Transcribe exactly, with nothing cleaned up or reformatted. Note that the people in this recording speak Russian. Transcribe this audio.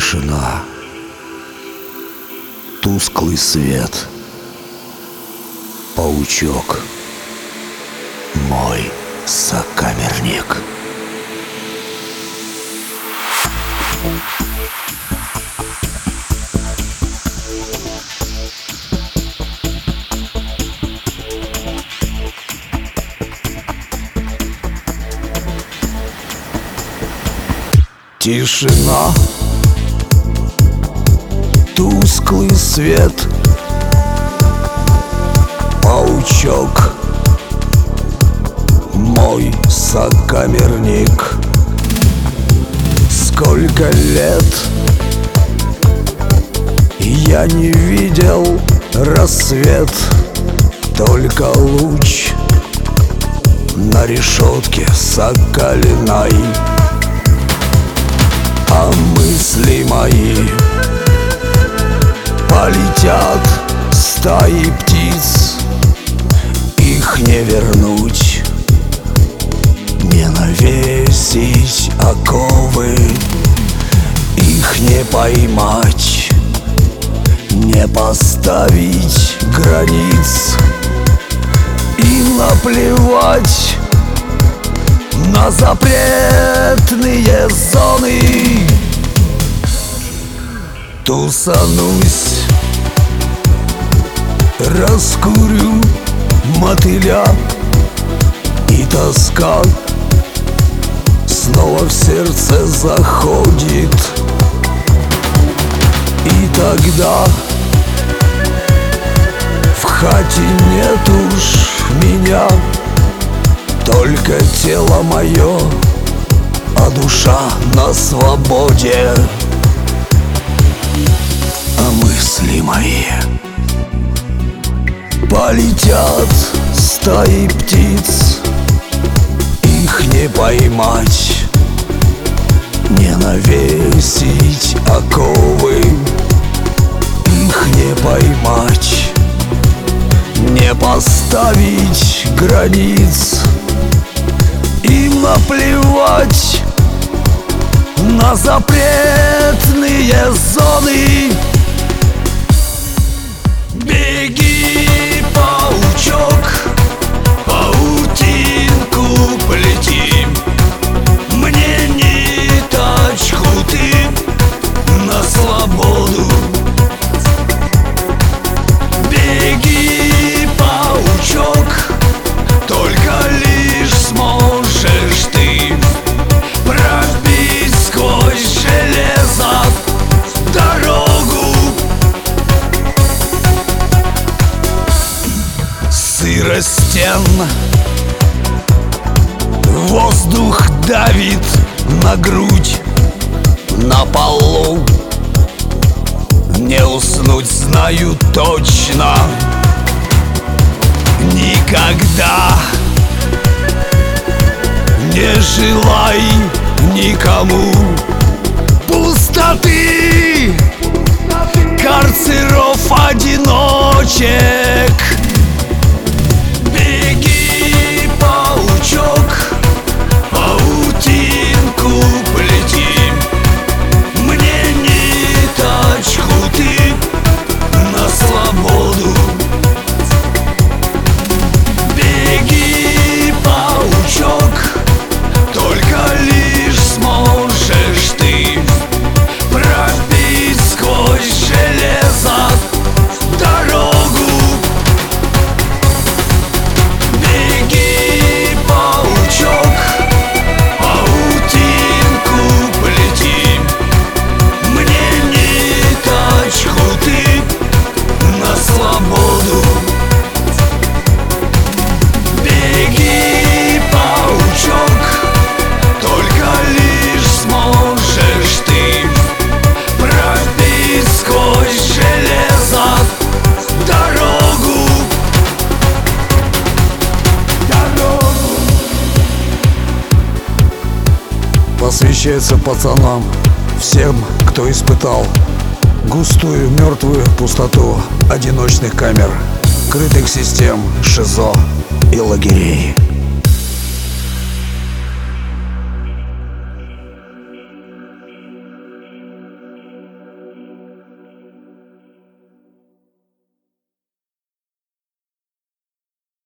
Тишина, тусклый свет, паучок, мой сокамерник. Тишина, тусклый свет, паучок, мой сокамерник. Сколько лет я не видел рассвет, только луч на решетке соколиной. А мысли мои полетят стаи птиц, их не вернуть, не навесить оковы, их не поймать, не поставить границ. Им наплевать на запретные зоны. Тусанусь, раскурю мотыля, и тоска снова в сердце заходит. И тогда в хате нет уж меня, только тело мое, а душа на свободе. А мысли мои полетят стаи птиц, их не поймать, не навесить оковы, их не поймать, не поставить границ. Им наплевать на запретные зоны. Беги, паучок, паутинку плети, мне ниточку ты на свободу. Беги, паучок, только лишь сможешь ты пробить сквозь железо дорогу. Сырость стен, воздух давит на грудь, на полу не уснуть, знаю точно. Никогда не желай никому пустоты, карцеров одиночек. Беги, паучок, паутинку плети, мне ниточку ты на свободу. Беги, паучок, только лишь сможешь ты пробить сквозь железо дорогу. Беги, паучок, паутинку плети, мне ниточку ты на свободу. Беги, паучок, только лишь сможешь ты пробить сквозь железо дорогу. Дорогу. Посвящается пацанам, всем, кто испытал густую мертвую пустоту одиночных камер, крытых систем, ШИЗО и лагерей.